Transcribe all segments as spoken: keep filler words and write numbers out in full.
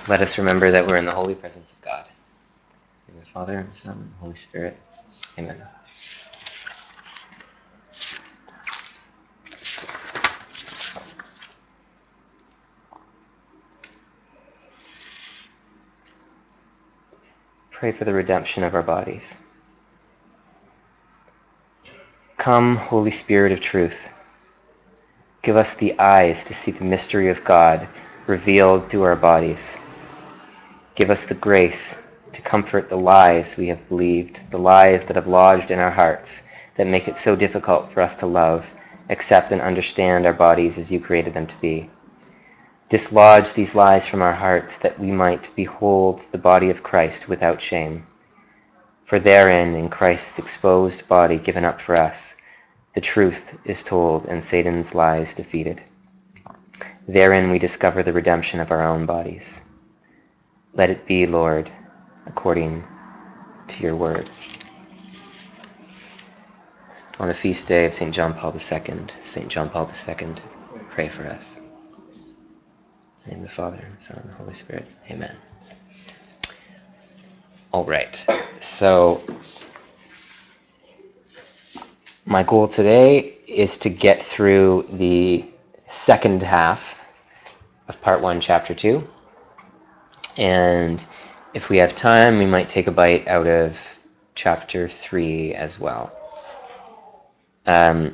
Let us remember that we're in the holy presence of God. In the Father, and the Son, and the Holy Spirit. Amen. Pray for the redemption of our bodies. Come, Holy Spirit of truth. Give us the eyes to see the mystery of God revealed through our bodies. Give us the grace to comfort the lies we have believed, the lies that have lodged in our hearts that make it so difficult for us to love, accept, and understand our bodies as you created them to be. Dislodge these lies from our hearts that we might behold the body of Christ without shame. For therein, in Christ's exposed body given up for us, the truth is told and Satan's lies defeated. Therein we discover the redemption of our own bodies. Let it be, Lord, according to your word. On the feast day of Saint John Paul the Second, Saint John Paul the Second, pray for us. In the name of the Father, and the Son, and the Holy Spirit. Amen. All right. So my goal today is to get through the second half of part one, chapter two. And if we have time, we might take a bite out of chapter three as well. Um,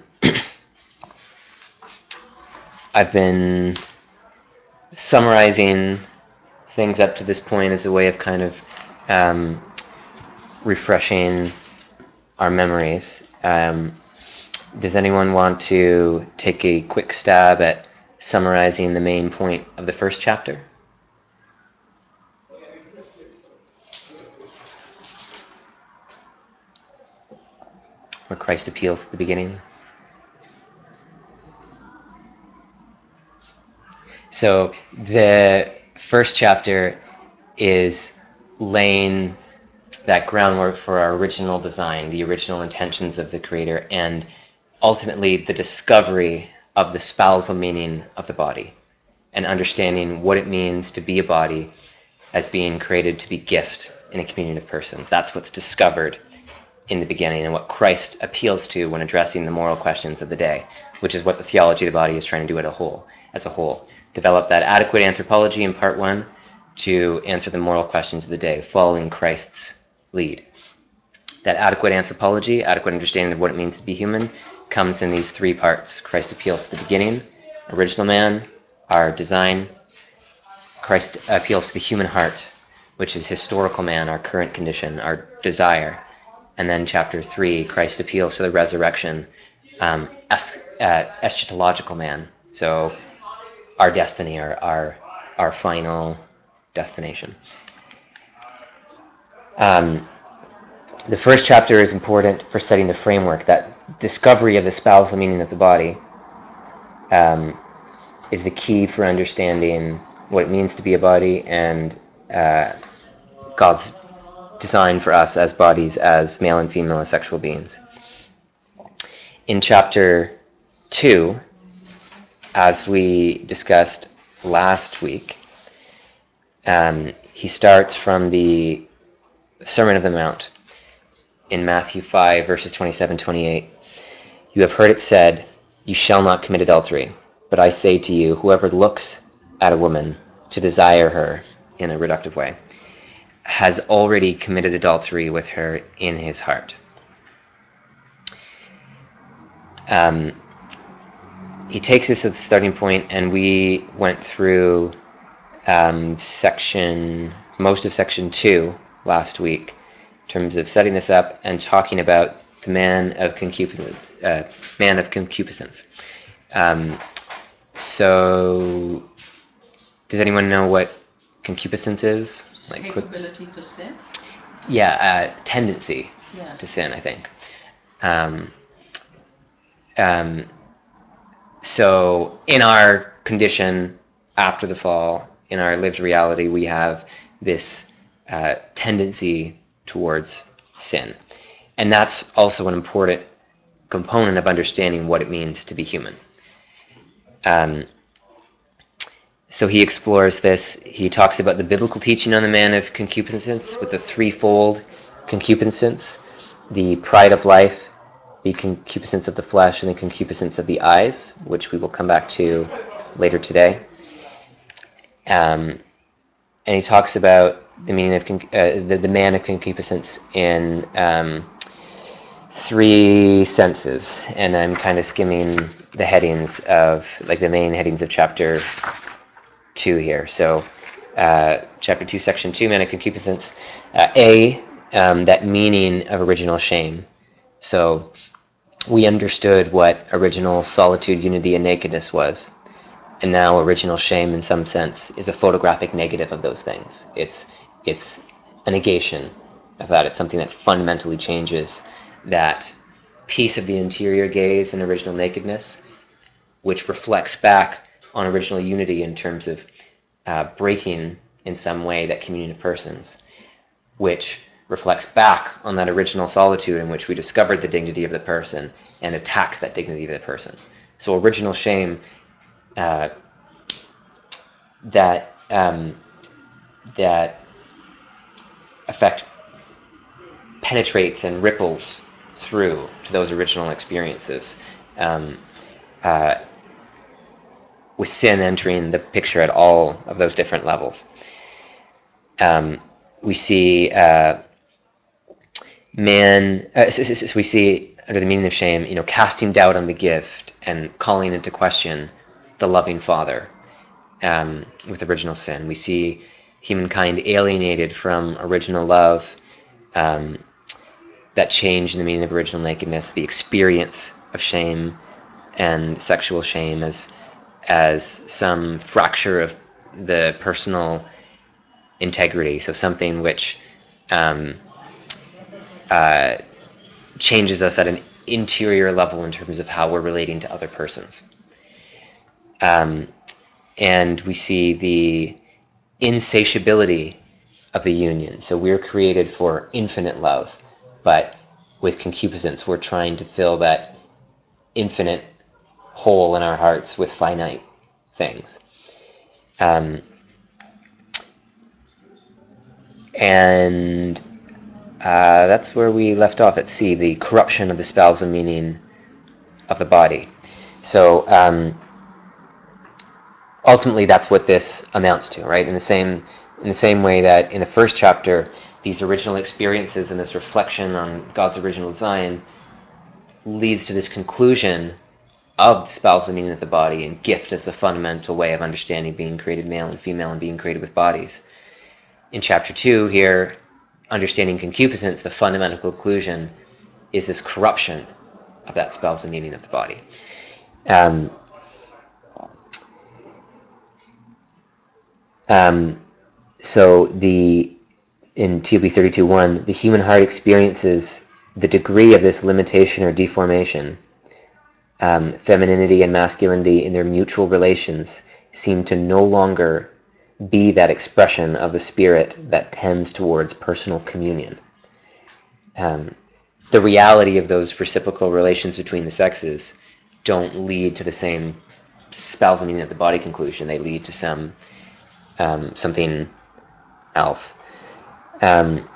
I've been summarizing things up to this point as a way of kind of um, refreshing our memories. Um, does anyone want to take a quick stab at summarizing the main point of the first chapter? Where Christ appeals at the beginning. So the first chapter is laying that groundwork for our original design, the original intentions of the Creator, and ultimately the discovery of the spousal meaning of the body, and understanding what it means to be a body as being created to be gift in a communion of persons. That's what's discovered in the beginning and what Christ appeals to when addressing the moral questions of the day, which is what the theology of the body is trying to do as a whole. As a whole, develop that adequate anthropology in part one to answer the moral questions of the day, following Christ's lead. That adequate anthropology, adequate understanding of what it means to be human, comes in these three parts. Christ appeals to the beginning, original man, our design. Christ appeals to the human heart, which is historical man, our current condition, our desire. And then chapter three, Christ appeals to the resurrection, um, es- uh, eschatological man. So our destiny, our, our, our final destination. Um, the first chapter is important for setting the framework. That discovery of the spousal meaning of the body um, is the key for understanding what it means to be a body and uh, God's design for us as bodies, as male and female, as sexual beings. In chapter two, as we discussed last week, um, he starts from the Sermon of the Mount in Matthew five, verses twenty-seven to twenty-eight. You have heard it said, you shall not commit adultery. But I say to you, whoever looks at a woman to desire her in a reductive way has already committed adultery with her in his heart. Um, he takes this as the starting point, and we went through um, section, most of section two last week, in terms of setting this up and talking about the man of concupiscence. Uh, man of concupiscence. Um, so, does anyone know what concupiscence is? Like capability quick... for sin? Yeah, uh, tendency yeah. to sin, I think. Um, um, so, in our condition after the fall, in our lived reality, we have this uh, tendency towards sin. And that's also an important component of understanding what it means to be human. Um, So he explores this. He talks about the biblical teaching on the man of concupiscence with the threefold concupiscence: the pride of life, the concupiscence of the flesh, and the concupiscence of the eyes, which we will come back to later today. Um, and he talks about the meaning of uh, the, the man of concupiscence in um, three senses. And I'm kind of skimming the headings of, like, the main headings of chapter two here. So, uh, chapter two, section two, man of concupiscence. Uh, A, um, that meaning of original shame. So, we understood what original solitude, unity, and nakedness was. And now original shame, in some sense, is a photographic negative of those things. It's it's a negation of that. It's something that fundamentally changes that piece of the interior gaze and original nakedness, which reflects back on original unity in terms of uh, breaking in some way that communion of persons, which reflects back on that original solitude in which we discovered the dignity of the person and attacks that dignity of the person. So original shame, uh, that um, that effect penetrates and ripples through to those original experiences, um, uh, with sin entering the picture at all of those different levels. Um, we see uh, man, uh, so, so, so we see under the meaning of shame, you know, casting doubt on the gift and calling into question the loving Father. Um, with original sin, we see humankind alienated from original love, um, that change in the meaning of original nakedness, the experience of shame and sexual shame as as some fracture of the personal integrity. So something which um, uh, changes us at an interior level in terms of how we're relating to other persons. Um, and we see the insatiability of the union. So we're created for infinite love, but with concupiscence, we're trying to fill that infinite hole in our hearts with finite things. Um, and uh, that's where we left off at C, the corruption of the spousal meaning of the body. So um, ultimately, that's what this amounts to, right? In the same in the same way that in the first chapter, these original experiences and this reflection on God's original design leads to this conclusion of the spousal meaning of the body and gift as the fundamental way of understanding being created male and female and being created with bodies. In chapter two here, understanding concupiscence, the fundamental conclusion is this corruption of that spousal meaning of the body. Um, um, so the in T B thirty-two one, the human heart experiences the degree of this limitation or deformation. Um, femininity and masculinity in their mutual relations seem to no longer be that expression of the spirit that tends towards personal communion. Um, the reality of those reciprocal relations between the sexes don't lead to the same spousal meaning of the body conclusion. They lead to some um, something else. Um,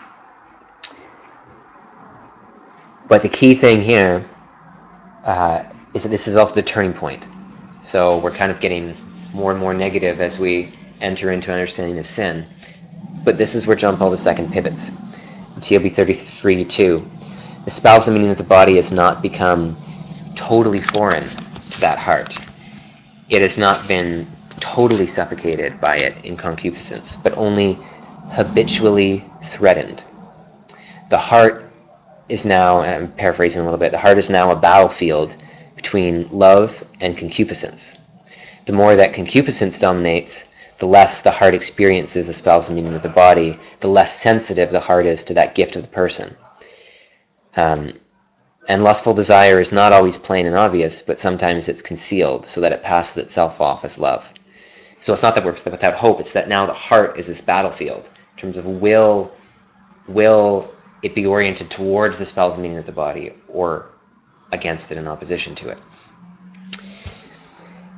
but the key thing here uh, is that this is also the turning point. So we're kind of getting more and more negative as we enter into understanding of sin. But this is where John Paul the Second pivots. T O B thirty-three two. The spousal meaning of the body has not become totally foreign to that heart. It has not been totally suffocated by it in concupiscence, but only habitually threatened. The heart is now, and I'm paraphrasing a little bit, the heart is now a battlefield between love and concupiscence. The more that concupiscence dominates, the less the heart experiences the spousal meaning of the body, the less sensitive the heart is to that gift of the person. Um, and lustful desire is not always plain and obvious, but sometimes it's concealed so that it passes itself off as love. So it's not that we're without hope, it's that now the heart is this battlefield in terms of will, will it be oriented towards the spousal meaning of the body or against it in opposition to it.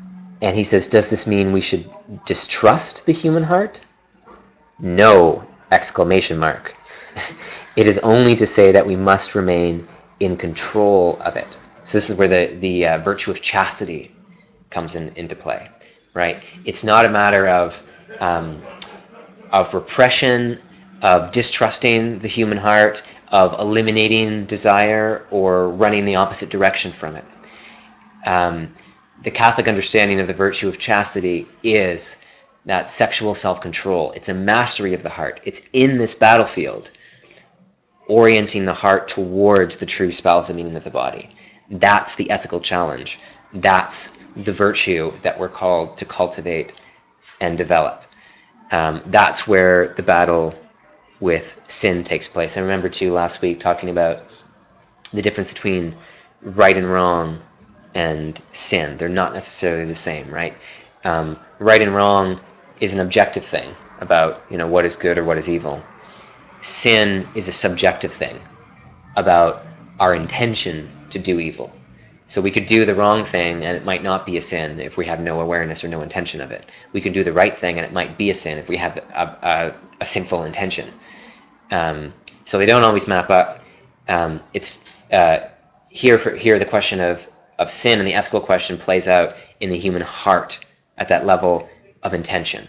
And he says, does this mean we should distrust the human heart? No! Exclamation mark. It is only to say that we must remain in control of it. So this is where the, the uh, virtue of chastity comes in, into play, right? It's not a matter of um, of repression, of distrusting the human heart, of eliminating desire or running the opposite direction from it. Um, the Catholic understanding of the virtue of chastity is that sexual self-control. It's a mastery of the heart. It's in this battlefield, orienting the heart towards the true spousal meaning of the body. That's the ethical challenge. That's the virtue that we're called to cultivate and develop. Um, that's where the battle with sin takes place. I remember too last week talking about the difference between right and wrong and sin. They're not necessarily the same, right? Um, right and wrong is an objective thing about, you know, what is good or what is evil. Sin is a subjective thing about our intention to do evil. So we could do the wrong thing and it might not be a sin if we have no awareness or no intention of it. We could do the right thing and it might be a sin if we have a, a, a sinful intention. Um, so they don't always map up. Um, it's uh, here. For, here, the question of of sin and the ethical question plays out in the human heart at that level of intention.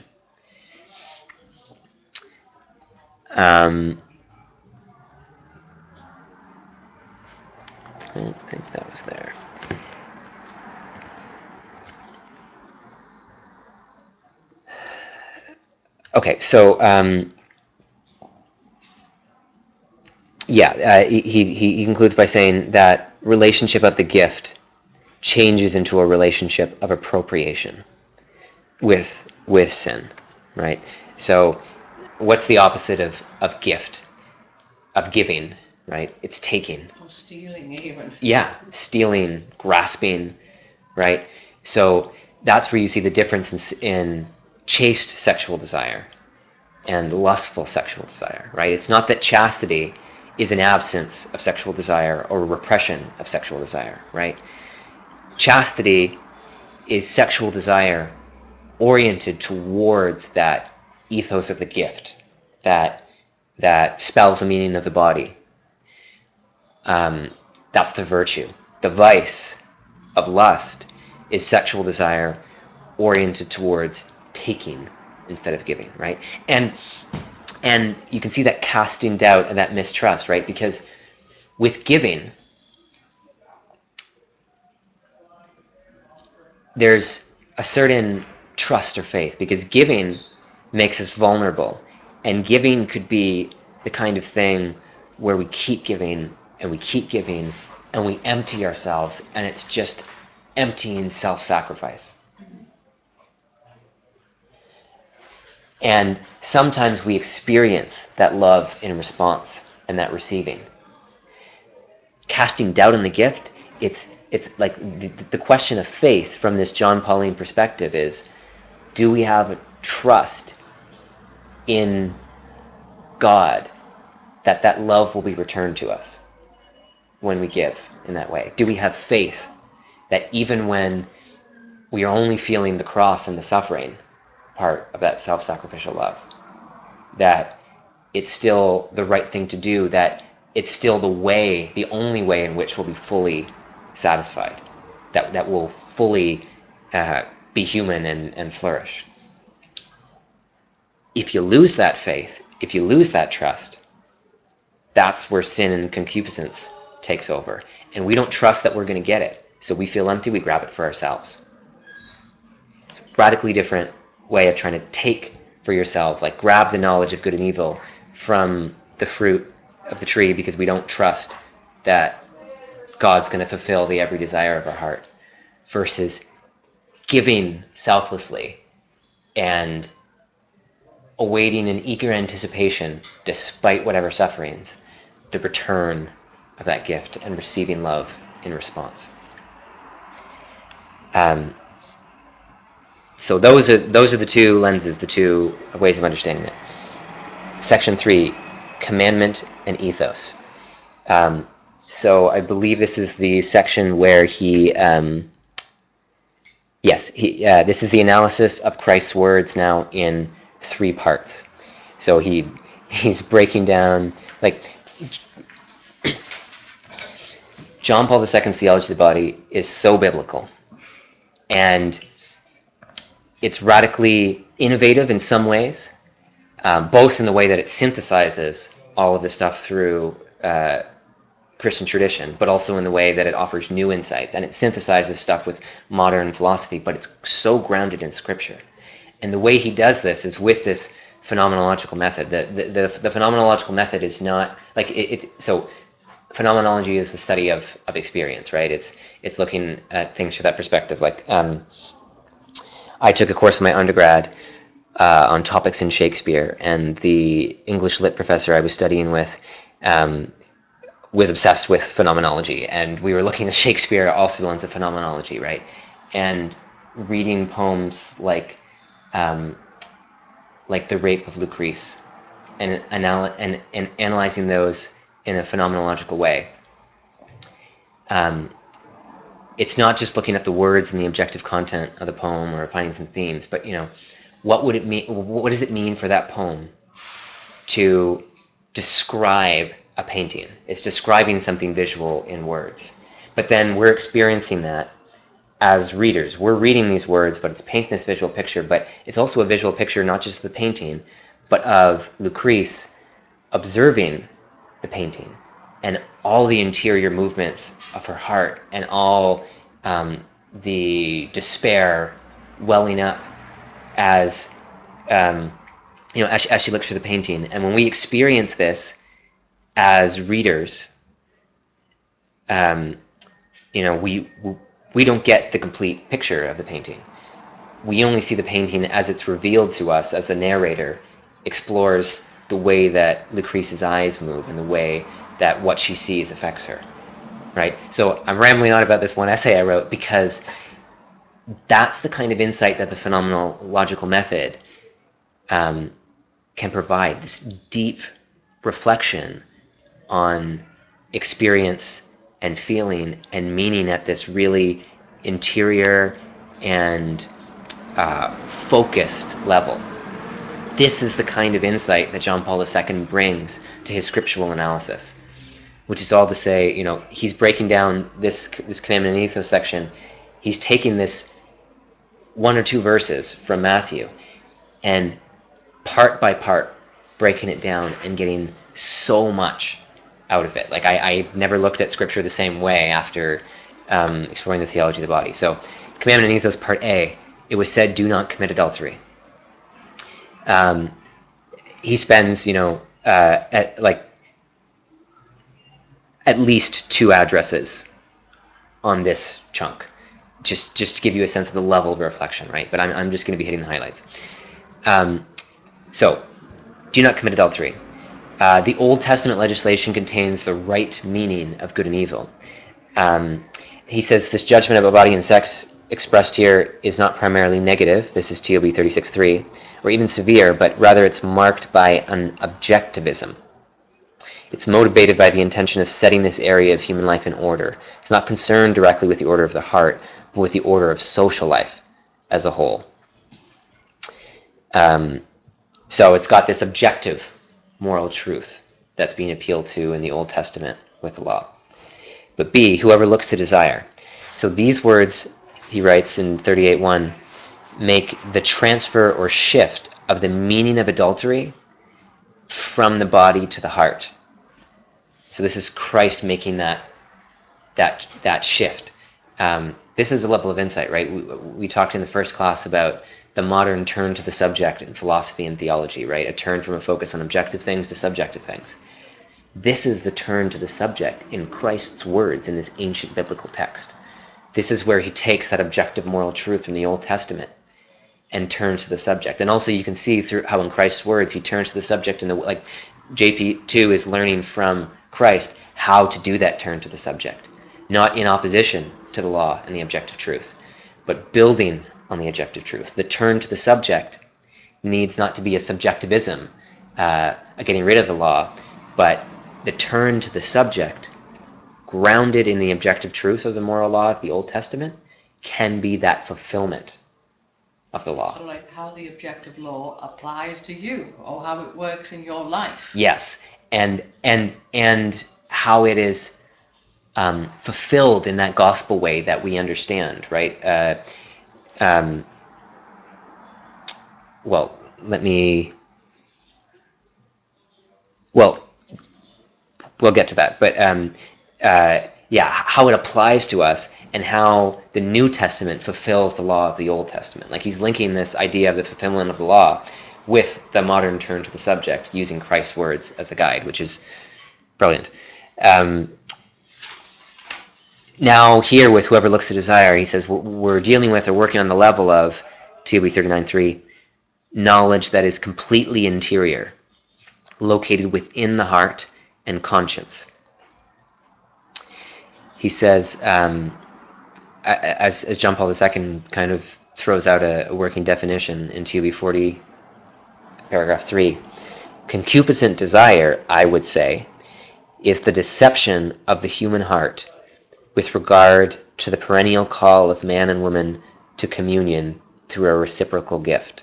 Um, I don't think that was there. Okay, so um, yeah, uh, he, he he concludes by saying that relationship of the gift changes into a relationship of appropriation with with sin, right? So, what's the opposite of of gift? Of giving, right? It's taking. Or stealing, even. Yeah, stealing, grasping, right? So that's where you see the difference in, in chaste sexual desire and lustful sexual desire, right? It's not that chastity is an absence of sexual desire or repression of sexual desire, right? Chastity is sexual desire oriented towards that ethos of the gift, that that spells the meaning of the body. Um, that's the virtue. The vice of lust is sexual desire oriented towards taking instead of giving, right? And and you can see that casting doubt and that mistrust, right? Because with giving, there's a certain trust or faith, because giving makes us vulnerable, and giving could be the kind of thing where we keep giving and we keep giving and we empty ourselves, and it's just emptying self-sacrifice. And sometimes we experience that love in response and that receiving. Casting doubt on the gift, it's it's like the, the question of faith from this John Pauline perspective is, do we have trust in God that that love will be returned to us when we give in that way? Do we have faith that even when we are only feeling the cross and the suffering part of that self-sacrificial love, that it's still the right thing to do, that it's still the way, the only way in which we'll be fully satisfied, that that will fully uh, be human and, and flourish? If you lose that faith, if you lose that trust, that's where sin and concupiscence takes over. And we don't trust that we're going to get it. So we feel empty, we grab it for ourselves. It's a radically different way of trying to take for yourself, like grab the knowledge of good and evil from the fruit of the tree, because we don't trust that God's going to fulfill the every desire of our heart, versus giving selflessly and awaiting in eager anticipation, despite whatever sufferings, the return of that gift and receiving love in response. Um, so those are those are the two lenses, the two ways of understanding it. Section three, commandment and ethos. Um, so I believe this is the section where he um, Yes, he, uh, this is the analysis of Christ's words now in three parts. So he he's breaking down, like, John Paul the Second's theology of the body is so biblical, and it's radically innovative in some ways, um, both in the way that it synthesizes all of this stuff through uh, Christian tradition, but also in the way that it offers new insights, and it synthesizes stuff with modern philosophy, but it's so grounded in Scripture. And the way he does this is with this phenomenological method. The the, the, the phenomenological method is not like it, it's so. Phenomenology is the study of, of experience, right? It's it's looking at things from that perspective. Like um, I took a course in my undergrad uh, on topics in Shakespeare, and the English lit professor I was studying with um, was obsessed with phenomenology, and we were looking at Shakespeare all through the lens of phenomenology, right? And reading poems like um, like The Rape of Lucrece, and, anal- and, and analyzing those in a phenomenological way. Um, it's not just looking at the words and the objective content of the poem or finding some themes, but you know, what would it mean? What does it mean for that poem to describe a painting? It's describing something visual in words, but then we're experiencing that as readers. We're reading these words, but it's painting this visual picture. But it's also a visual picture, not just the painting, but of Lucrece observing the painting and all the interior movements of her heart and all um, the despair welling up as um, you know as she, as she looks through the painting. And when we experience this as readers, um, you know we we don't get the complete picture of the painting. We only see the painting as it's revealed to us as the narrator explores the way that Lucrece's eyes move and the way that what she sees affects her, right? So I'm rambling on about this one essay I wrote because that's the kind of insight that the phenomenological method um, can provide, this deep reflection on experience and feeling and meaning at this really interior and uh, focused level. This is the kind of insight that John Paul the Second brings to his scriptural analysis, which is all to say, you know, he's breaking down this this commandment and ethos section. He's taking this one or two verses from Matthew and part by part breaking it down and getting so much out of it. Like I, I never looked at scripture the same way after um, exploring the theology of the body. So, commandment and ethos, part A. It was said, "Do not commit adultery." Um, he spends, you know, uh, at like at least two addresses on this chunk, just just to give you a sense of the level of reflection, right? But I'm I'm just going to be hitting the highlights. Um, so, do not commit adultery. Uh, the Old Testament legislation contains the right meaning of good and evil. Um, he says this judgment about body and sex expressed here is not primarily negative. This is T O B thirty-six three, or even severe, but rather it's marked by an objectivism. It's motivated by the intention of setting this area of human life in order. It's not concerned directly with the order of the heart, but with the order of social life as a whole. Um, so it's got this objective moral truth that's being appealed to in the Old Testament with the law. But B, whoever looks to desire. So these words, he writes in thirty-eight one, make the transfer or shift of the meaning of adultery from the body to the heart. So this is Christ making that that that shift. Um, this is a level of insight, right? We, we talked in the first class about the modern turn to the subject in philosophy and theology, right? A turn from a focus on objective things to subjective things. This is the turn to the subject in Christ's words in this ancient biblical text. This is where he takes that objective moral truth from the Old Testament and turns to the subject. And also you can see through how in Christ's words he turns to the subject in the, like J P two is learning from Christ how to do that turn to the subject, not in opposition to the law and the objective truth, but building on the objective truth. The turn to the subject needs not to be a subjectivism, uh, a getting rid of the law, but the turn to the subject, grounded in the objective truth of the moral law of the Old Testament, can be that fulfillment of the law. Sort of like how the objective law applies to you, or how it works in your life. Yes, and and and how it is um, fulfilled in that gospel way that we understand, right? Uh, um, well, let me. Well, we'll get to that, but um, uh, yeah, how it applies to us and how the New Testament fulfills the law of the Old Testament. Like he's linking this idea of the fulfillment of the law with the modern turn to the subject, using Christ's words as a guide, which is brilliant. Um, now here with whoever looks to desire, he says we're dealing with or working on the level of T O B thirty-nine three, knowledge that is completely interior, located within the heart and conscience. He says, um, as, as John Paul the Second kind of throws out a, a working definition in T O B forty, paragraph three, concupiscent desire, I would say, is the deception of the human heart with regard to the perennial call of man and woman to communion through a reciprocal gift.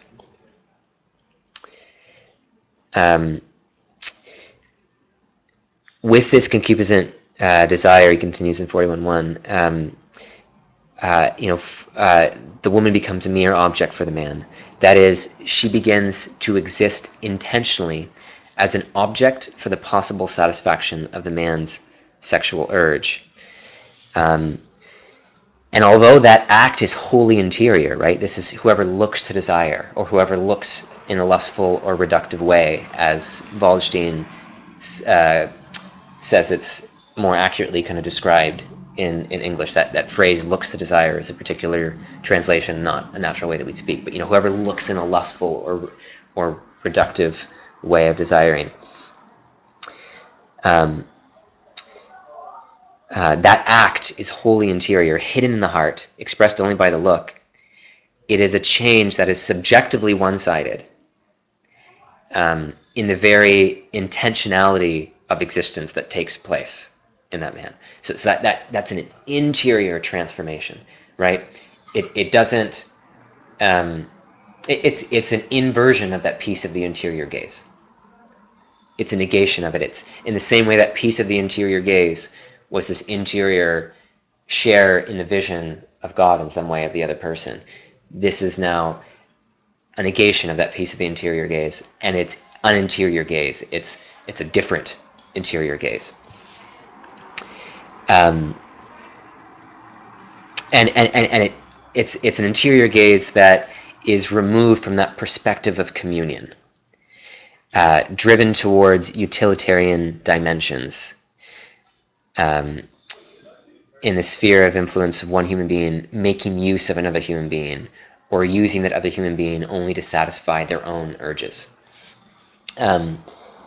Um, with this concupiscent uh, desire, he continues in forty-one one, um, uh, you know, f- uh, the woman becomes a mere object for the man. That is, she begins to exist intentionally as an object for the possible satisfaction of the man's sexual urge. Um, and although that act is wholly interior, right? This is whoever looks to desire, or whoever looks in a lustful or reductive way, as Waldstein uh, says it's more accurately kind of described in, in English. That, that phrase "looks to desire" is a particular translation, not a natural way that we speak. But you know, whoever looks in a lustful or or reductive way of desiring, um, uh, that act is wholly interior, hidden in the heart, expressed only by the look. It is a change that is subjectively one-sided, um, in the very intentionality of existence that takes place in that man. So, so that, that that's an interior transformation, right? It it doesn't. Um, it, it's it's an inversion of that piece of the interior gaze. It's a negation of it. It's in the same way that piece of the interior gaze was this interior share in the vision of God in some way of the other person. This is now a negation of that piece of the interior gaze, and it's an interior gaze. It's it's a different interior gaze. Um, and, and, and, and it it's it's an interior gaze that is removed from that perspective of communion, uh, driven towards utilitarian dimensions, um, in the sphere of influence of one human being making use of another human being, or using that other human being only to satisfy their own urges. Um,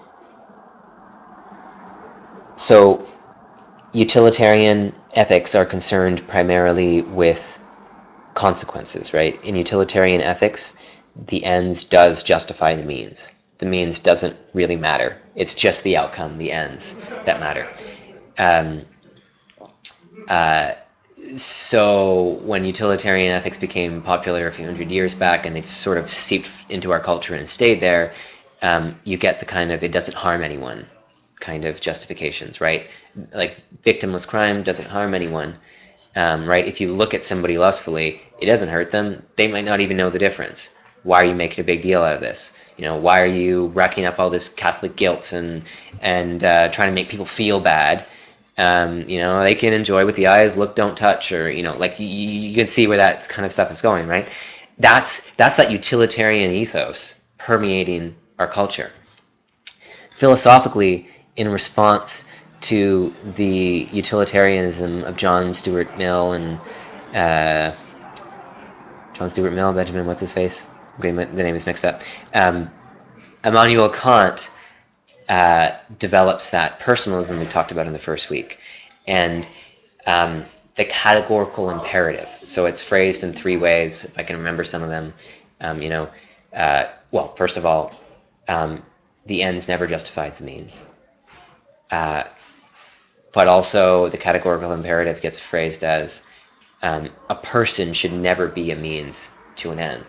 so utilitarian ethics are concerned primarily with consequences, right? In utilitarian ethics, the ends does justify the means. The means doesn't really matter. It's just the outcome, the ends, that matter. Um, uh, so when utilitarian ethics became popular a few hundred years back, and they've sort of seeped into our culture and stayed there, um, you get the kind of "it doesn't harm anyone" kind of justifications, right? Like victimless crime doesn't harm anyone, um, right? If you look at somebody lustfully, it doesn't hurt them. They might not even know the difference. Why are you making a big deal out of this? You know, why are you racking up all this Catholic guilt and and uh, trying to make people feel bad? Um, you know, they can enjoy with the eyes, look, don't touch, or you know, like you, you can see where that kind of stuff is going, right? That's that's that utilitarian ethos permeating our culture. Philosophically, in response to the utilitarianism of John Stuart Mill and uh, John Stuart Mill, Benjamin, what's his face? The name is mixed up. Um, Immanuel Kant uh, develops that personalism we talked about in the first week, and um, the categorical imperative. So it's phrased in three ways, if I can remember some of them. Um, you know, uh, well, first of all, um, the ends never justifies the means. Uh, but also the categorical imperative gets phrased as um, a person should never be a means to an end.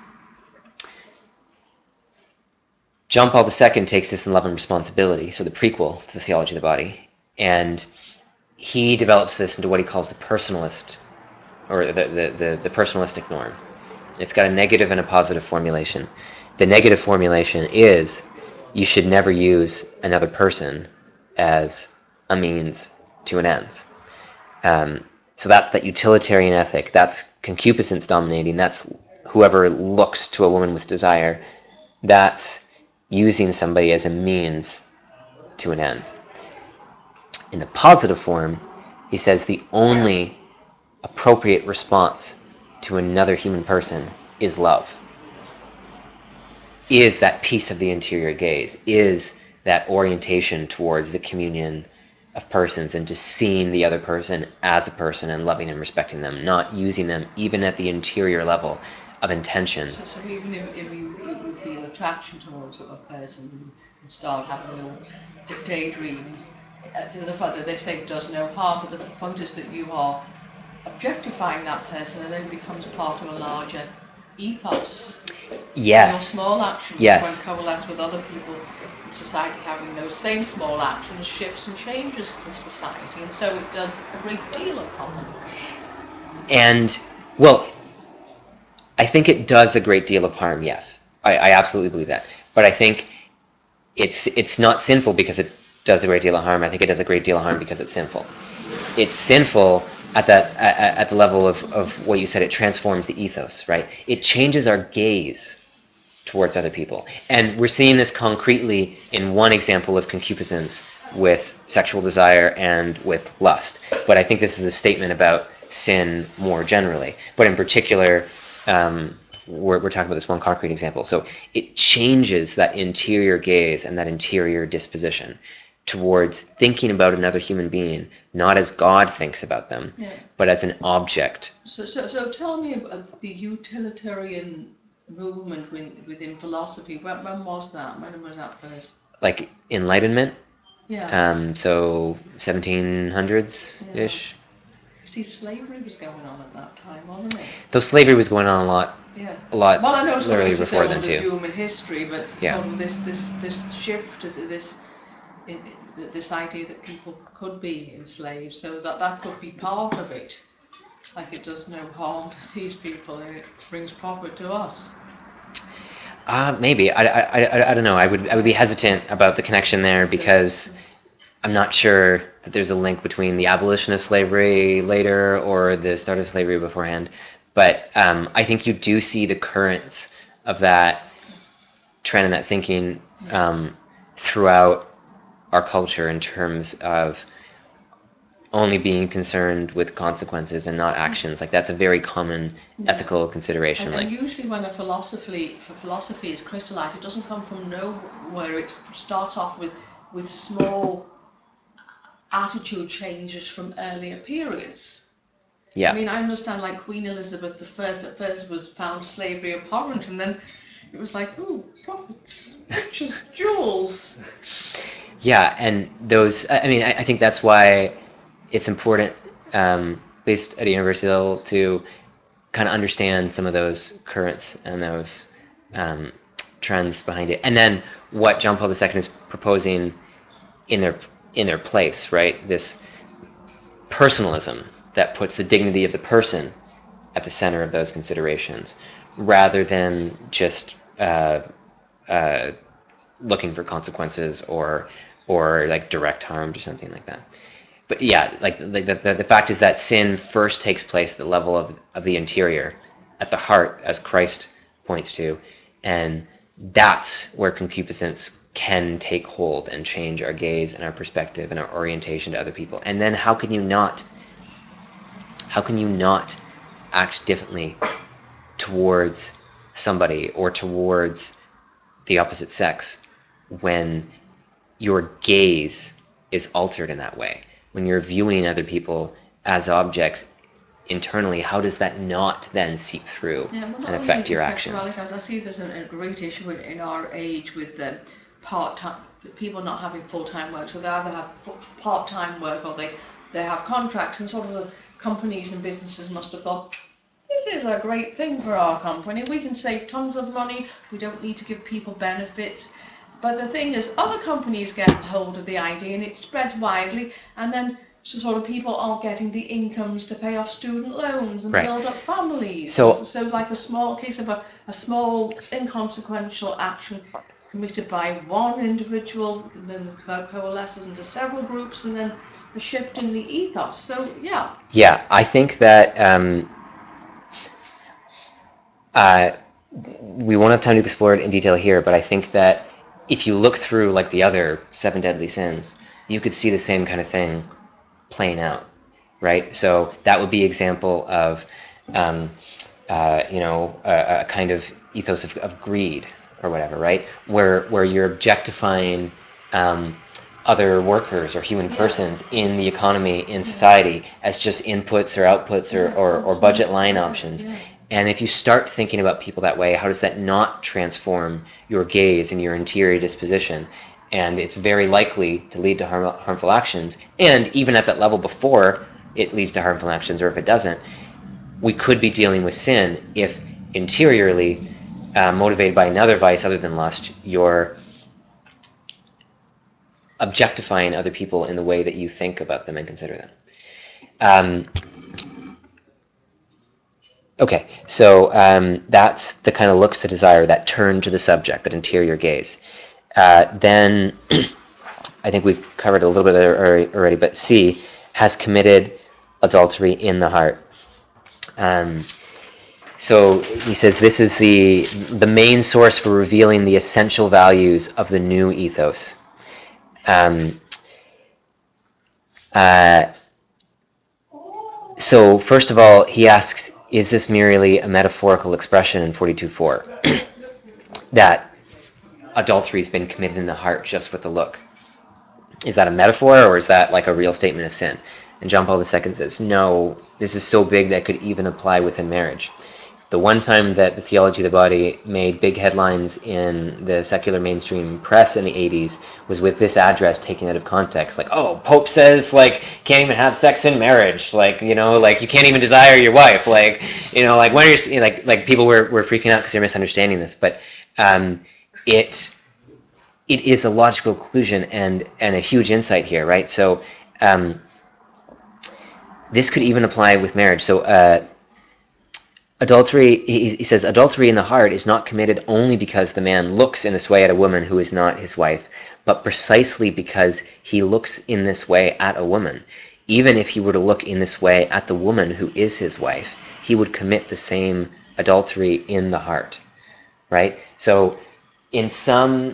John Paul the Second takes this in Love and Responsibility, so the prequel to the Theology of the Body, and he develops this into what he calls the personalist, or the, the, the, the personalistic norm. It's got a negative and a positive formulation. The negative formulation is you should never use another person as a means to an end. Um, so that's that utilitarian ethic. That's concupiscence dominating. That's whoever looks to a woman with desire. That's using somebody as a means to an end. In the positive form, he says the only appropriate response to another human person is love. Is that piece of the interior gaze, is that orientation towards the communion of persons and just seeing the other person as a person and loving and respecting them, not using them even at the interior level of intention. So, so even if, if you, you, you feel attraction towards a person and start having little daydreams, uh, the fact that they say does no harm, but the point is that you are objectifying that person and then it becomes part of a larger ethos. Yes. And your small actions, yes. when coalesced with other people in society having those same small actions, shifts and changes the society. And so it does a great deal of harm. And, well, I think it does a great deal of harm, yes. I, I absolutely believe that. But I think it's it's not sinful because it does a great deal of harm. I think it does a great deal of harm because it's sinful. It's sinful at that at, at the level of, of what you said. It transforms the ethos, right? It changes our gaze towards other people. And we're seeing this concretely in one example of concupiscence with sexual desire and with lust. But I think this is a statement about sin more generally. But in particular, um, we're, we're talking about this one concrete example. So it changes that interior gaze and that interior disposition towards thinking about another human being, not as God thinks about them, Yeah. but as an object. So, so, so tell me about the utilitarian movement within, within philosophy. When, when was that? When was that first? Like Enlightenment. Yeah. Um, so seventeen hundreds ish. See, slavery was going on at that time, wasn't it? Though slavery was going on a lot, Yeah. a lot Well, I know slavery literally is as before old then as too. human history, but Yeah. sort of this this this shift to this in, in, this idea that people could be enslaved, so that that could be part of it. Like it does no harm to these people, and it brings profit to us. Uh, maybe I, I, I, I don't know. I would I would be hesitant about the connection there because I'm not sure that there's a link between the abolition of slavery later or the start of slavery beforehand. But um, I think you do see the currents of that trend and that thinking um, throughout our culture in terms of only being concerned with consequences and not actions. Like that's a very common Yeah. ethical consideration. And, like and usually when a philosophy philosophy is crystallized, it doesn't come from nowhere. It starts off with with small attitude changes from earlier periods. yeah. I mean, I understand like Queen Elizabeth the First at first was found slavery abhorrent, and then it was like, ooh, profits, riches, jewels. Yeah, and those. I I mean, I, I think that's why it's important, um, at least at a university level, to kind of understand some of those currents and those um, trends behind it, and then what John Paul the Second is proposing in their in their place. Right, this personalism that puts the dignity of the person at the center of those considerations, rather than just uh, uh, looking for consequences or or like direct harm or something like that. But yeah, like, like the, the, the fact is that sin first takes place at the level of, of the interior, at the heart, as Christ points to, and that's where concupiscence can take hold and change our gaze and our perspective and our orientation to other people. And then how can you not how can you not act differently towards somebody or towards the opposite sex when your gaze is altered in that way? When you're viewing other people as objects internally, how does that not then seep through Yeah, well, and not only affect in, in your actions? sexuality, as I see there's a, a great issue in, in our age with um, part-time people not having full-time work. So they either have part-time work or they, they have contracts, and sort of the, companies and businesses must have thought, this is a great thing for our company. We can save tons of money. We don't need to give people benefits. But the thing is, other companies get hold of the idea and it spreads widely, and then so sort of people aren't getting the incomes to pay off student loans and Right. build up families. So- so, so like a small case of a, a small inconsequential action committed by one individual, and then co- coalesces into several groups, and then a shift in the ethos. So yeah, Yeah, I think that um, uh, we won't have time to explore it in detail here, but I think that if you look through like the other seven deadly sins, you could see the same kind of thing playing out, right? So that would be example of, um, uh, you know, a, a kind of ethos of, of greed or whatever, right? Where where you're objectifying um, other workers or human Yeah. persons in the economy, in society, as just inputs or outputs or, Yeah, or, or budget line yeah, options. yeah. And if you start thinking about people that way, how does that not transform your gaze and your interior disposition? And it's very likely to lead to harm, harmful actions. And even at that level before it leads to harmful actions, or if it doesn't, we could be dealing with sin if interiorly, uh, motivated by another vice other than lust, you're objectifying other people in the way that you think about them and consider them. Um, okay, so um, that's the kind of looks to desire, that turn to the subject, that interior gaze. Uh, then I think we've covered a little bit already, but C, has committed adultery in the heart. Um, so he says this is the the main source for revealing the essential values of the new ethos. Um, uh, so first of all, he asks, is this merely a metaphorical expression in forty-two four that adultery has been committed in the heart just with the look? Is that a metaphor, or is that like a real statement of sin? And John Paul the Second says, no, this is so big that could even apply within marriage. The one time that the theology of the body made big headlines in the secular mainstream press in the eighties was with this address taken out of context. Like, oh, Pope says, like, can't even have sex in marriage. Like, you know, like, you can't even desire your wife. Like, you know, like, when are you, like, like people were, were freaking out because they're misunderstanding this. But um, it it is a logical conclusion and and a huge insight here, right? So um, this could even apply with marriage. So uh, adultery, he, he says, adultery in the heart is not committed only because the man looks in this way at a woman who is not his wife, but precisely because he looks in this way at a woman. Even if he were to look in this way at the woman who is his wife, he would commit the same adultery in the heart, right? So in some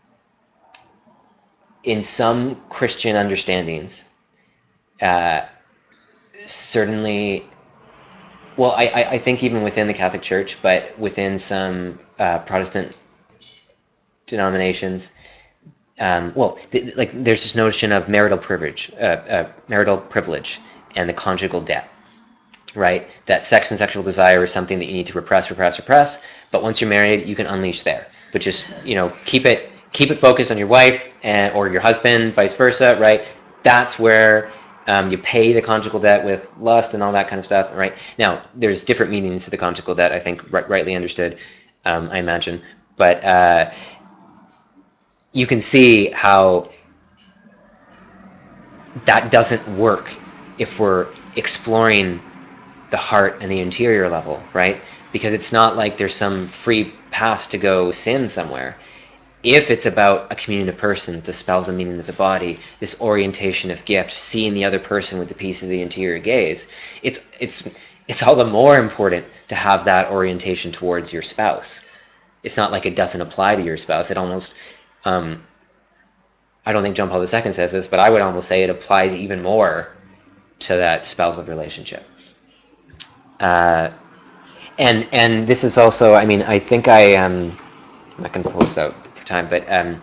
in some Christian understandings, uh, certainly, well, I, I think even within the Catholic Church, but within some uh, Protestant denominations, um, well, th- like there's this notion of marital privilege, uh, uh, marital privilege, and the conjugal debt, right? That sex and sexual desire is something that you need to repress, repress, repress. But once you're married, you can unleash there. But just, you know, keep it keep it focused on your wife and, or your husband, vice versa, right? That's where um, you pay the conjugal debt with lust and all that kind of stuff, right? Now, there's different meanings to the conjugal debt, I think, right, rightly understood, um, I imagine. But uh, you can see how that doesn't work if we're exploring the heart and the interior level, right? Because it's not like there's some free pass to go sin somewhere. If it's about a communion of persons, the spousal meaning of the body, this orientation of gift, seeing the other person with the piece of the interior gaze, it's it's it's all the more important to have that orientation towards your spouse. It's not like it doesn't apply to your spouse. It almost, um, I don't think John Paul the Second says this, but I would almost say it applies even more to that spousal relationship. Uh, and and this is also, I mean, I think I um, I'm not going to pull this out for time, but um,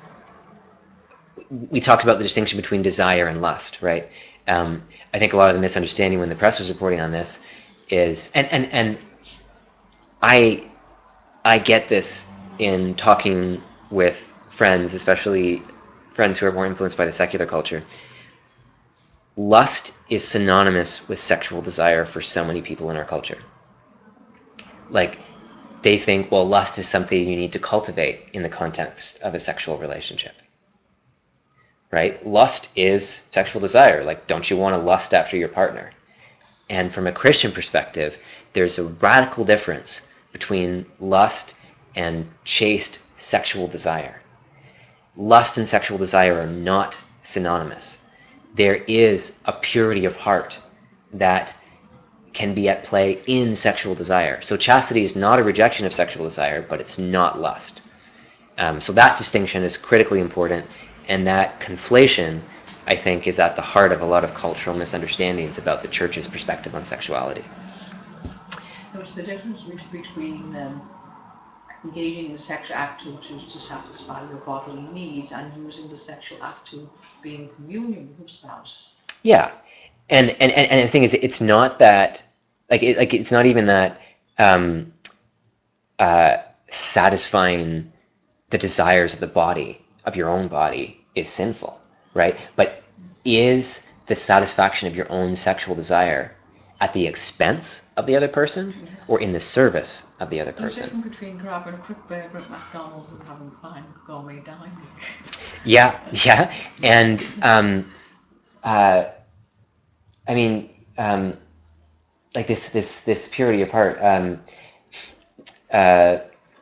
we talked about the distinction between desire and lust, right? Um, I think a lot of the misunderstanding when the press was reporting on this is, and and and I I get this in talking with friends, especially friends who are more influenced by the secular culture. lust is synonymous with sexual desire for so many people in our culture. Like, they think, well, lust is something you need to cultivate in the context of a sexual relationship. Right? Lust is sexual desire. Like, don't you want to lust after your partner? And from a Christian perspective, there's a radical difference between lust and chaste sexual desire. Lust and sexual desire are not synonymous. There is a purity of heart that can be at play in sexual desire. So chastity is not a rejection of sexual desire, but it's not lust. Um, so that distinction is critically important, and that conflation, I think, is at the heart of a lot of cultural misunderstandings about the church's perspective on sexuality. So it's the difference between um, engaging in the sexual act to, to, to satisfy your bodily needs and using the sexual act to be in communion with your spouse. Yeah, and and and, and the thing is, it's not that, like it, like it's not even that um, uh, satisfying the desires of the body, of your own body, is sinful, right? But is the satisfaction of your own sexual desire at the expense of the other person, Yeah. or in the service of the other There's a person? difference between grabbing a quick burger at McDonald's and having fine gourmet dining. Yeah, yeah, and um, uh, I mean, um, like this, this, this purity of heart. Um, uh,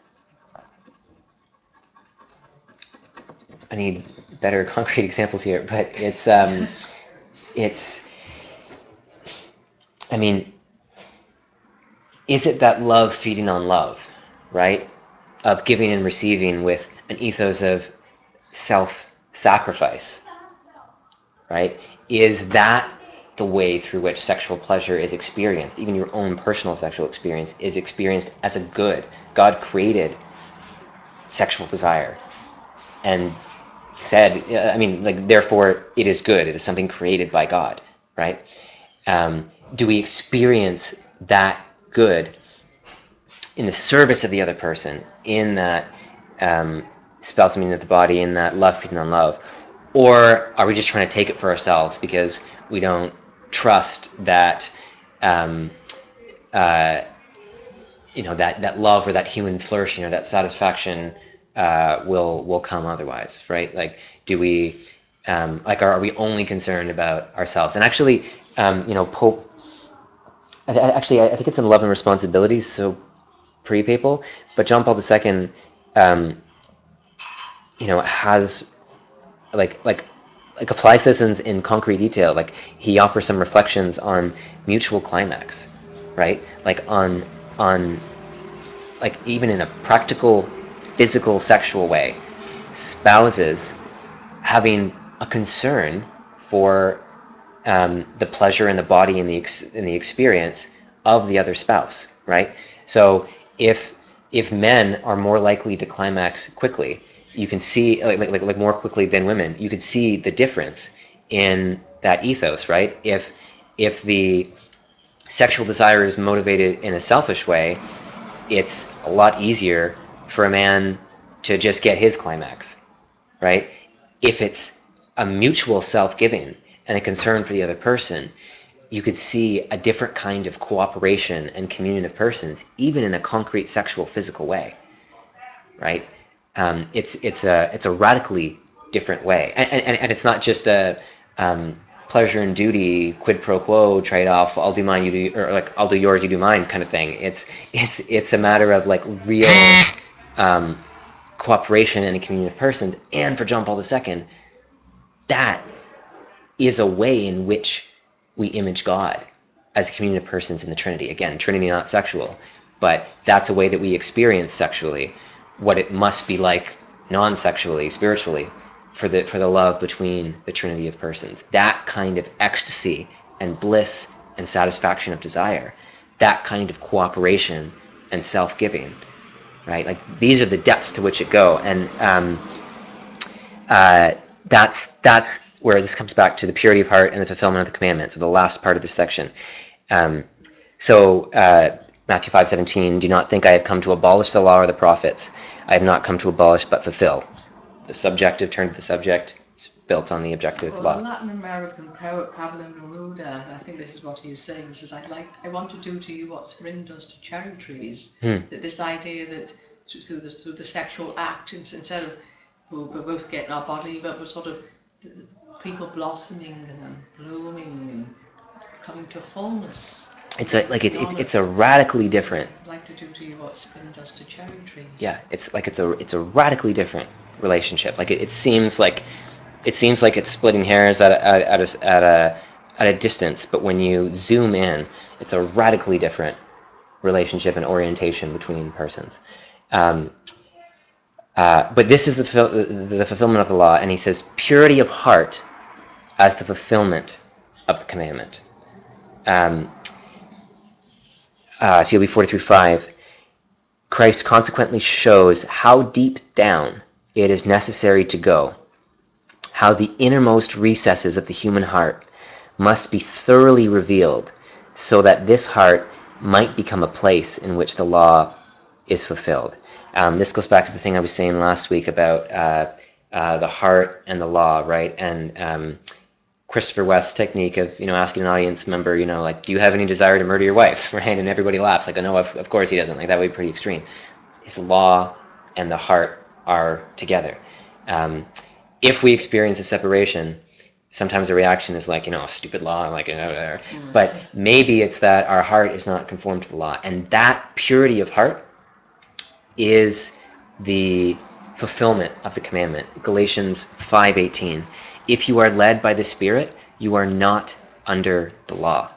I need better concrete examples here, but it's, um, it's. I mean, is it that love feeding on love, right? Of giving and receiving with an ethos of self-sacrifice, right? Is that the way through which sexual pleasure is experienced? Even your own personal sexual experience is experienced as a good. God created sexual desire and said, I mean, like, therefore it is good. It is something created by God, right? Um, do we experience that good in the service of the other person, in that um, spousal meaning of the body, in that love feeding on love? Or are we just trying to take it for ourselves because we don't trust that, um, uh, you know, that, that love or that human flourishing or that satisfaction uh, will will come otherwise, right? Like, do we, um, like, are, are we only concerned about ourselves? And actually, um, you know, Pope, I, I, actually, I think it's in Love and Responsibilities, so pre-papal, but John Paul the Second, um, you know, has like like like applies this in, in concrete detail. Like, he offers some reflections on mutual climax, right? Like on on like even in a practical, physical, sexual way, spouses having a concern for um, the pleasure in the body and the ex- in the experience of the other spouse, right? So if if men are more likely to climax quickly, you can see like like, like more quickly than women, you can see the difference in that ethos, right? If if the sexual desire is motivated in a selfish way, it's a lot easier for a man to just get his climax, right? If it's a mutual self-giving and a concern for the other person, you could see a different kind of cooperation and communion of persons, even in a concrete sexual physical way, right? Um, it's it's a it's a radically different way, and and, and it's not just a um, pleasure and duty quid pro quo trade-off. I'll do mine, you do, or like I'll do yours, you do mine kind of thing. It's it's it's a matter of like real um, cooperation and a communion of persons. And for John Paul the Second, that is a way in which we image God as a communion of persons in the Trinity. Again, Trinity not sexual, but that's a way that we experience sexually what it must be like non-sexually, spiritually, for the for the love between the Trinity of persons. That kind of ecstasy and bliss and satisfaction of desire, that kind of cooperation and self-giving, right? Like, these are the depths to which it go, and um, uh, that's that's where this comes back to the purity of heart and the fulfillment of the commandments. So the last part of this section. Um, so uh, Matthew five seventeen. Do not think I have come to abolish the law or the prophets. I have not come to abolish but fulfill. The subjective turn to the subject. It's built on the objective Well, law. the Latin American poet Pablo Neruda, I think this is what he was saying. He says, "I'd like, I want to do to you what spring does to cherry trees." Hmm. That this idea that through the through the sexual act, instead of we're both getting our bodily, but we're sort of the, the people blossoming and blooming and coming to fullness. It's a, like it's, it's it's a radically different. I'd like to do to you what spring does to cherry trees. Yeah, it's like it's a it's a radically different relationship. Like it, it seems like it seems like it's splitting hairs at a, at, at a at a at a distance, but when you zoom in, it's a radically different relationship and orientation between persons. Um, uh, but this is the, the fulfillment of the law, and he says purity of heart as the fulfillment of the commandment. Um, uh, C L B forty-three five. Christ consequently shows how deep down it is necessary to go, how the innermost recesses of the human heart must be thoroughly revealed, so that this heart might become a place in which the law is fulfilled. Um, this goes back to the thing I was saying last week about uh, uh, the heart and the law, right? And um, Christopher West's technique of, you know, asking an audience member, you know, like, do you have any desire to murder your wife, right? And everybody laughs, like, oh, no, of, of course he doesn't. Like, that would be pretty extreme. His law and the heart are together. Um, if we experience a separation, sometimes the reaction is like, you know, stupid law, like, you know, but maybe it's that our heart is not conformed to the law, and that purity of heart is the fulfillment of the commandment. Galatians five eighteen. If you are led by the Spirit, you are not under the law.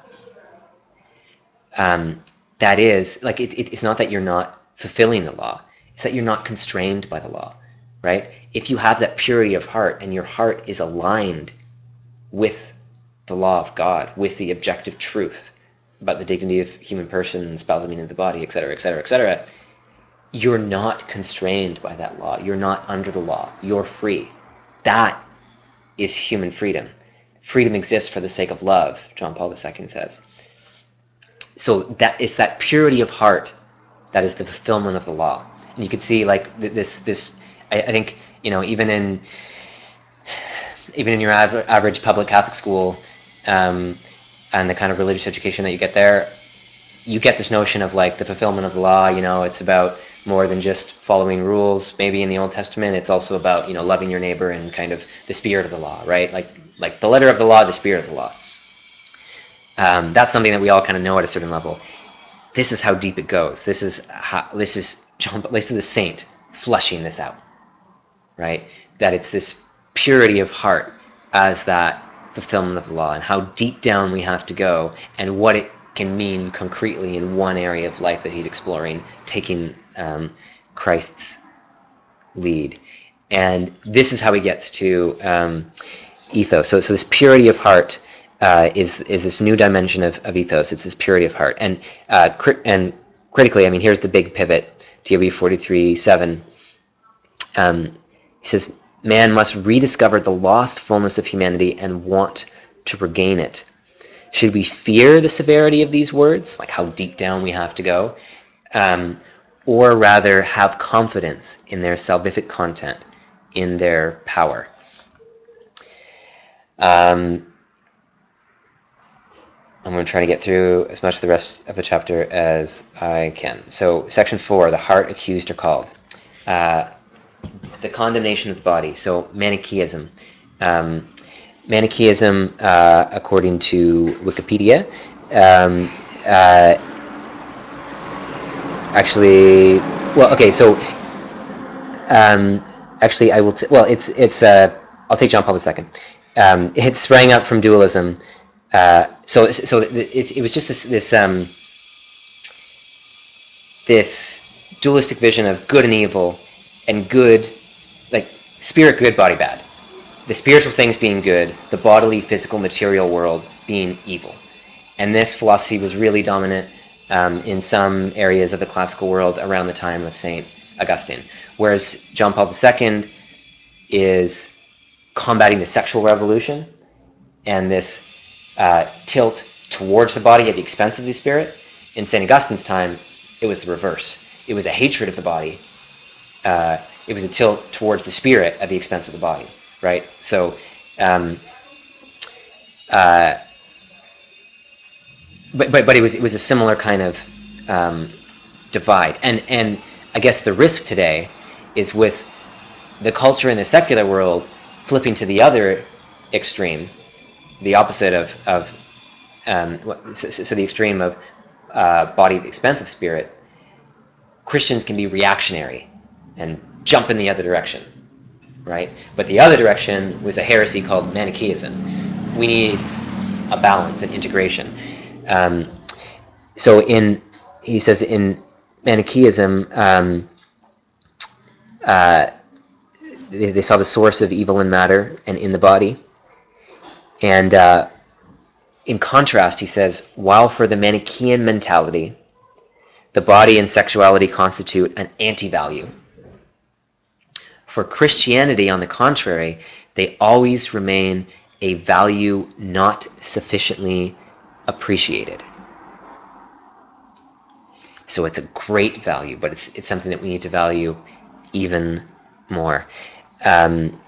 Um, that is, like, it, it, it's not that you're not fulfilling the law, it's that you're not constrained by the law, right? If you have that purity of heart and your heart is aligned with the law of God, with the objective truth about the dignity of human person, spousal meaning of the body, et cetera, et cetera, et cetera, you're not constrained by that law. You're not under the law. You're free. That is human freedom. Freedom exists for the sake of love, John Paul the Second says. So that it's that purity of heart that is the fulfillment of the law. And you can see, like, this this I, I think, you know, even in even in your av- average public Catholic school, um, and the kind of religious education that you get there, you get this notion of, like, the fulfillment of the law. You know, it's about more than just following rules. Maybe in the Old Testament, it's also about, you know, loving your neighbor and kind of the spirit of the law, right? Like like the letter of the law, the spirit of the law. Um, that's something that we all kind of know at a certain level. This is how deep it goes. This is how, this is John. This is the saint flushing this out, right? That it's this purity of heart as that fulfillment of the law, and how deep down we have to go, and what it can mean concretely in one area of life that he's exploring, taking um, Christ's lead. And this is how he gets to um, ethos. So, so this purity of heart uh, is is this new dimension of, of ethos. It's this purity of heart. And uh, cri- and critically, I mean, here's the big pivot. T O B forty-three seven. Um, he says, man must rediscover the lost fullness of humanity and want to regain it. Should we fear the severity of these words, like how deep down we have to go, um, or rather have confidence in their salvific content, in their power? Um, I'm going to try to get through as much of the rest of the chapter as I can. So, section four, the heart accused or called. Uh, the condemnation of the body. So, Manichaeism. Um, Manichaeism, uh, according to Wikipedia, um, uh, actually, well, okay, so um, actually, I will. T- well, it's it's. Uh, I'll take John Paul the Second. Um, it sprang up from dualism. Uh, so so it, it was just this this um, this dualistic vision of good and evil, and good, like spirit good, body bad. The spiritual things being good, the bodily, physical, material world being evil. And this philosophy was really dominant um, in some areas of the classical world around the time of Saint Augustine. Whereas John Paul the Second is combating the sexual revolution and this uh, tilt towards the body at the expense of the spirit. In Saint Augustine's time, it was the reverse. It was a hatred of the body. Uh, it was a tilt towards the spirit at the expense of the body, right? So Um, uh, but, but but it was it was a similar kind of um, divide, and and I guess the risk today is with the culture in the secular world flipping to the other extreme, the opposite of of um, so, so the extreme of uh, body at the expense of spirit. Christians can be reactionary and jump in the other direction, right? But the other direction was a heresy called Manichaeism. We need a balance and integration. Um, so in he says in Manichaeism, um, uh, they, they saw the source of evil in matter and in the body, and uh, in contrast, he says, while for the Manichaean mentality, the body and sexuality constitute an anti-value. For Christianity, on the contrary, they always remain a value not sufficiently appreciated. So it's a great value, but it's it's something that we need to value even more. Um,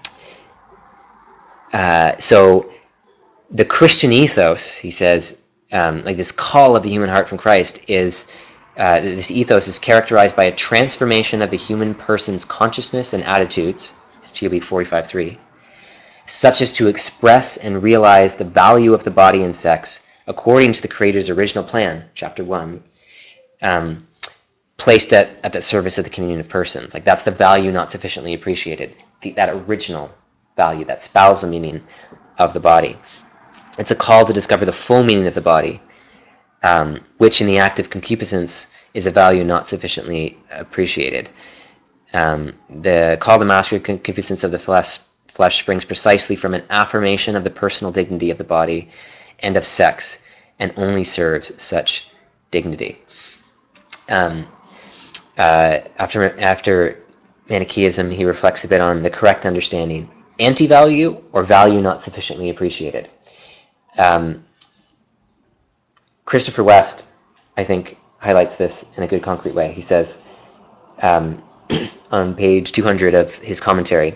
uh, so the Christian ethos, he says, um, like this call of the human heart from Christ, is uh, this ethos is characterized by a transformation of the human person's consciousness and attitudes. It's T O B forty-five three. Such as to express and realize the value of the body and sex according to the Creator's original plan, chapter one, um, placed at, at the service of the communion of persons. Like that's the value not sufficiently appreciated, the, that original value, that spousal meaning of the body. It's a call to discover the full meaning of the body, um, which in the act of concupiscence is a value not sufficiently appreciated. Um, the call to mastery of concupiscence of the flesh, flesh springs precisely from an affirmation of the personal dignity of the body and of sex, and only serves such dignity. Um, uh, after after Manichaeism, he reflects a bit on the correct understanding: anti-value or value not sufficiently appreciated. Um, Christopher West, I think, highlights this in a good concrete way. He says um, on page two hundred of his commentary,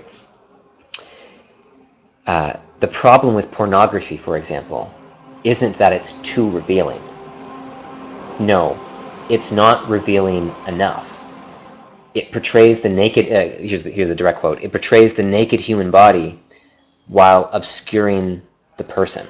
uh, the problem with pornography, for example, isn't that it's too revealing. No, it's not revealing enough. It portrays the naked, uh, here's, the, here's a direct quote, it portrays the naked human body while obscuring the person.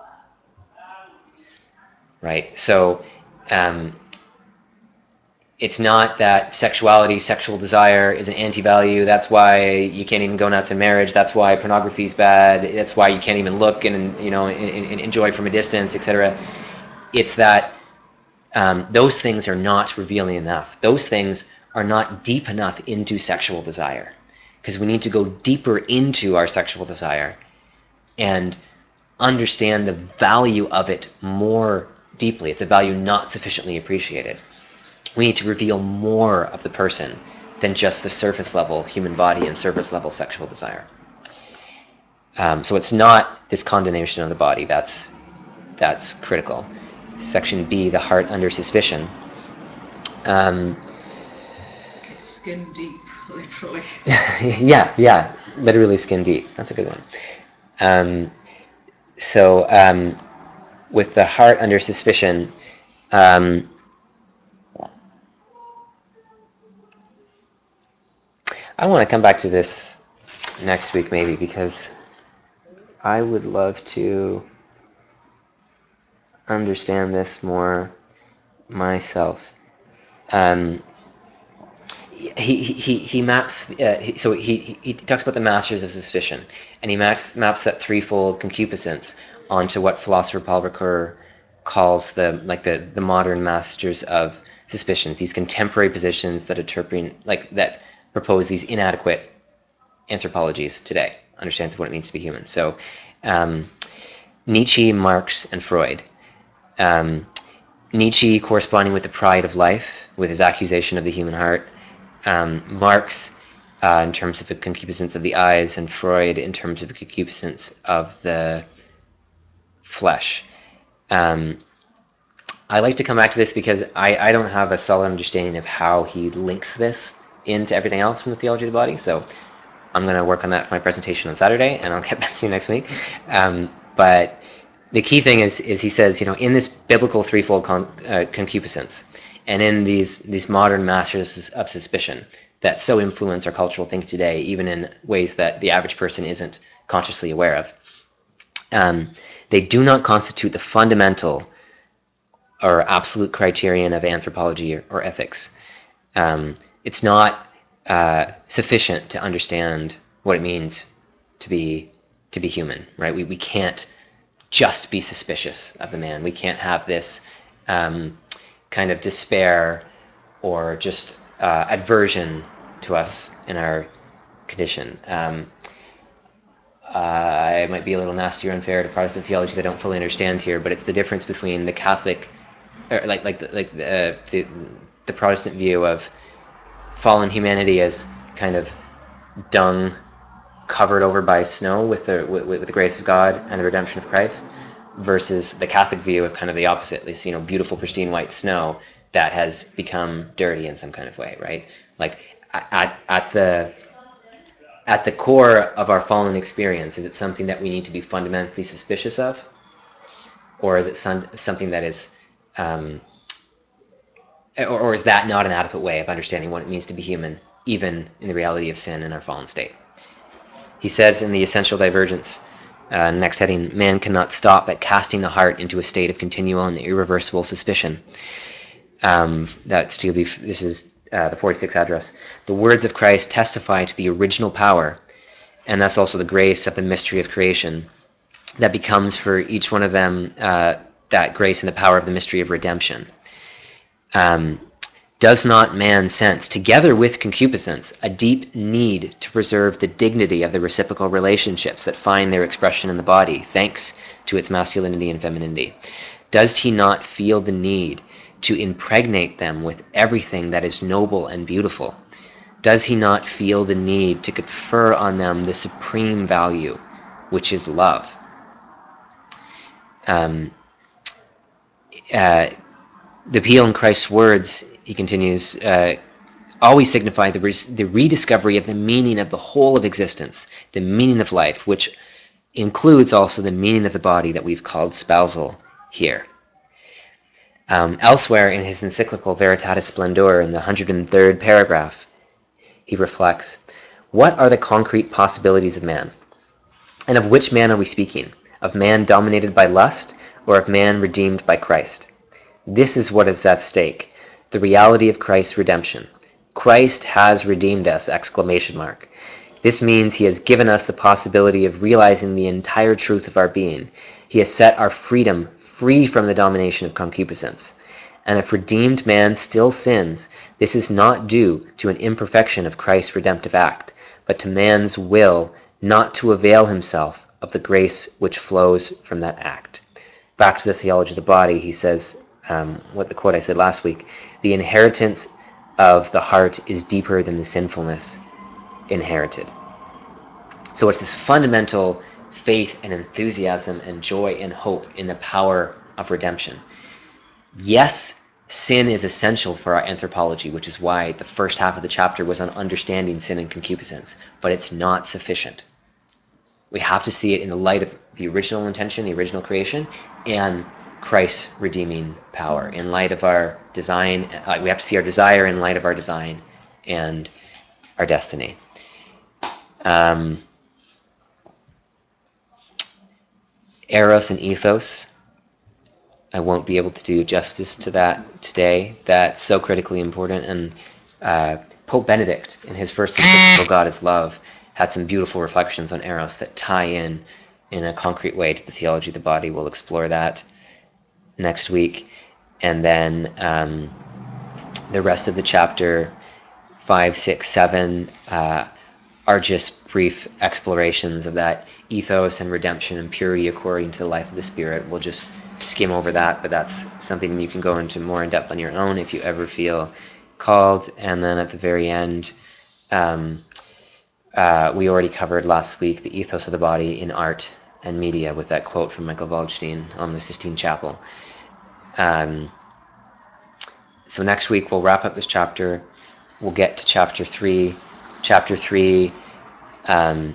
Right? So, um, it's not that sexuality, sexual desire is an anti-value. That's why you can't even go nuts in marriage. That's why pornography is bad. That's why you can't even look and you know and, and enjoy from a distance, et cetera. It's that um, those things are not revealing enough. Those things are not deep enough into sexual desire, because we need to go deeper into our sexual desire and understand the value of it more deeply. It's a value not sufficiently appreciated. We need to reveal more of the person than just the surface level human body and surface level sexual desire. Um, so it's not this condemnation of the body that's that's critical. Section B, the heart under suspicion. Um, It's skin deep, literally. yeah, yeah, literally skin deep. That's a good one. Um, so um, with the heart under suspicion, um, I want to come back to this next week maybe, because I would love to understand this more myself. Um, he, he, he maps, uh, he, so he, he talks about the masters of suspicion, and he maps, maps that threefold concupiscence onto what philosopher Paul Ricoeur calls the like the, the modern masters of suspicions, these contemporary positions that interpret, like that propose these inadequate anthropologies today, understands of what it means to be human. So um, Nietzsche, Marx, and Freud. Um, Nietzsche corresponding with the pride of life, with his accusation of the human heart. Um, Marx uh, in terms of the concupiscence of the eyes, and Freud in terms of the concupiscence of the flesh. Um, I like to come back to this because I, I don't have a solid understanding of how he links this into everything else from the theology of the body. So I'm going to work on that for my presentation on Saturday, and I'll get back to you next week. Um, but the key thing is, is he says, you know, in this biblical threefold con- uh, concupiscence, and in these these modern masters of suspicion that so influence our cultural thinking today, even in ways that the average person isn't consciously aware of, um, they do not constitute the fundamental or absolute criterion of anthropology or, or ethics. Um, it's not uh, sufficient to understand what it means to be to be human, right? We we can't just be suspicious of the man. We can't have this um, kind of despair or just uh, aversion to us in our condition. Um, uh, it might be a little nasty or unfair to Protestant theology that I don't fully understand here, but it's the difference between the Catholic, or like like like uh, the the Protestant view of fallen humanity as kind of dung covered over by snow with the with, with the grace of God and the redemption of Christ, versus the Catholic view of kind of the opposite, this, you know, beautiful pristine white snow that has become dirty in some kind of way, right? Like at at the at the core of our fallen experience, is it something that we need to be fundamentally suspicious of, or is it some, something that is um, or, or is that not an adequate way of understanding what it means to be human, even in the reality of sin in our fallen state? He says in the Essential Divergence, uh, next heading, man cannot stop at casting the heart into a state of continual and irreversible suspicion. Um, that's to be, this is uh, the forty-sixth address. The words of Christ testify to the original power, and that's also the grace of the mystery of creation that becomes for each one of them uh, that grace and the power of the mystery of redemption. Um, Does not man sense, together with concupiscence, a deep need to preserve the dignity of the reciprocal relationships that find their expression in the body, thanks to its masculinity and femininity? Does he not feel the need to impregnate them with everything that is noble and beautiful? Does he not feel the need to confer on them the supreme value, which is love? Um, uh, the appeal in Christ's words, he continues, uh, always signify the, re- the rediscovery of the meaning of the whole of existence, the meaning of life, which includes also the meaning of the body that we've called spousal here. Um, elsewhere in his encyclical Veritatis Splendor, in the one hundred third paragraph, he reflects, what are the concrete possibilities of man? And of which man are we speaking? Of man dominated by lust, or of man redeemed by Christ? This is what is at stake, the reality of Christ's redemption. Christ has redeemed us! Exclamation mark. This means he has given us the possibility of realizing the entire truth of our being. He has set our freedom free from the domination of concupiscence. And if redeemed man still sins, this is not due to an imperfection of Christ's redemptive act, but to man's will not to avail himself of the grace which flows from that act. Back to the theology of the body, he says, um, what the quote I said last week, the inheritance of the heart is deeper than the sinfulness inherited. So it's this fundamental faith and enthusiasm and joy and hope in the power of redemption. Yes, sin is essential for our anthropology, which is why the first half of the chapter was on understanding sin and concupiscence, but it's not sufficient. We have to see it in the light of the original intention, the original creation, and Christ's redeeming power. In light of our design, uh, we have to see our desire in light of our design and our destiny. Um, Eros and ethos. I won't be able to do justice to that today. That's so critically important. And uh, Pope Benedict, in his first encyclical God is Love, had some beautiful reflections on Eros that tie in in a concrete way to the theology of the body. We'll explore that next week. And then um, the rest of the chapter, five, six, seven, uh, are just brief explorations of that ethos and redemption and purity according to the life of the Spirit. We'll just skim over that, but that's something you can go into more in depth on your own if you ever feel called. And then at the very end, um, uh, we already covered last week the ethos of the body in art and media with that quote from Michael Waldstein on the Sistine Chapel. Um, so next week we'll wrap up this chapter. We'll get to chapter three. Chapter three um,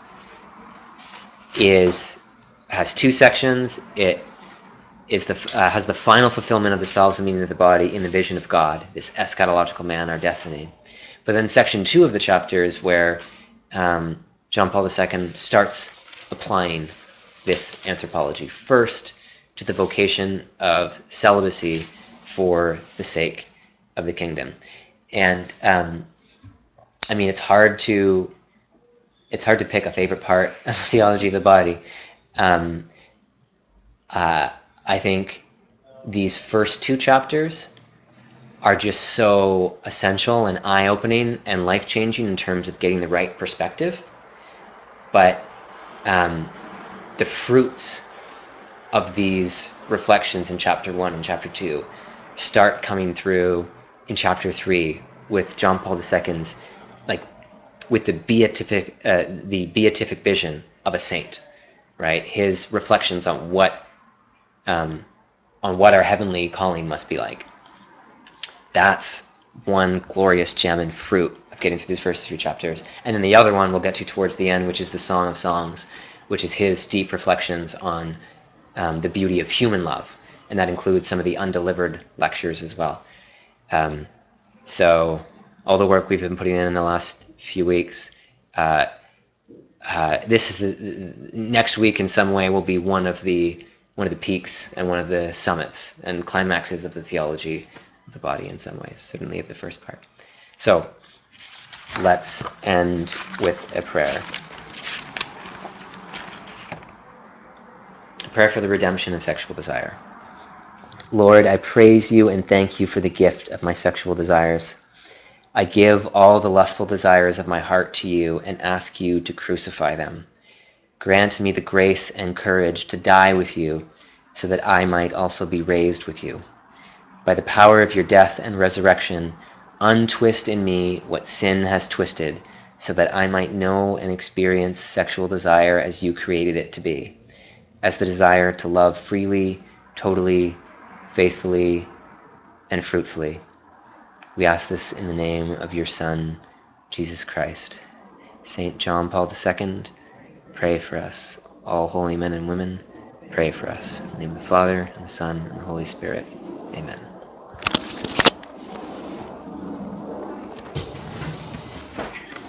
is has two sections. It is the uh, has the final fulfillment of the spousal meaning of the body in the vision of God, this eschatological man, our destiny. But then section two of the chapter is where um, John Paul the Second starts applying this anthropology first to the vocation of celibacy for the sake of the kingdom. And um, I mean, it's hard to it's hard to pick a favorite part of theology of the body. Um, uh, I think these first two chapters are just so essential and eye-opening and life-changing in terms of getting the right perspective. But um, the fruits of these reflections in chapter one and chapter two start coming through in chapter three with John Paul the Second's, like, with the beatific, uh, the beatific vision of a saint, right? His reflections on what, um, on what our heavenly calling must be like. That's one glorious gem and fruit of getting through these first three chapters. And then the other one we'll get to towards the end, which is the Song of Songs, which is his deep reflections on um, the beauty of human love. And that includes some of the undelivered lectures as well. Um, so all the work we've been putting in in the last few weeks, uh, uh, this is a, next week in some way will be one of the one of the peaks and one of the summits and climaxes of the theology of the body in some ways, certainly of the first part. So let's end with a prayer. A prayer for the redemption of sexual desire. Lord, I praise you and thank you for the gift of my sexual desires. I give all the lustful desires of my heart to you and ask you to crucify them. Grant me the grace and courage to die with you so that I might also be raised with you. By the power of your death and resurrection, untwist in me what sin has twisted so that I might know and experience sexual desire as you created it to be, as the desire to love freely, totally, faithfully, and fruitfully. We ask this in the name of your Son, Jesus Christ. Saint John Paul the Second, pray for us. All holy men and women, pray for us. In the name of the Father, and the Son, and the Holy Spirit. Amen.